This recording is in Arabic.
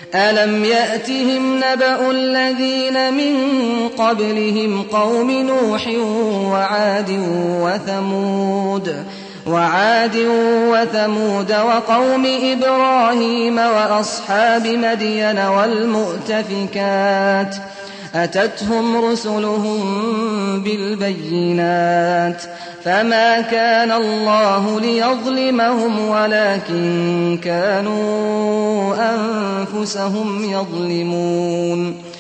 ألم يأتهم نبأ الذين من قبلهم قوم نوح وعاد وثمود وقوم إبراهيم وأصحاب مدين والمؤتفكات أتتهم رسلهم بالبينات فما كان الله ليظلمهم ولكن كانوا أنفسهم يظلمون